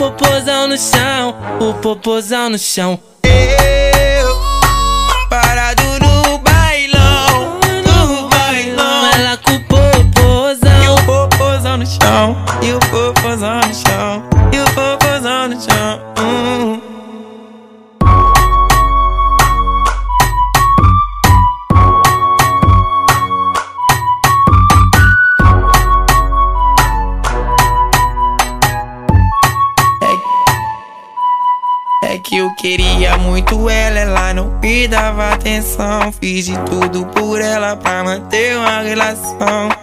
popozão no chão, o popozão no chão. Eu parado no bailão, no bailão. Ela com o popozão, E o popozão no chão, e o popozão no chão, e o popozão no chão. É que eu queria muito ela não me dava atenção. Fiz de tudo por ela pra manter uma relação.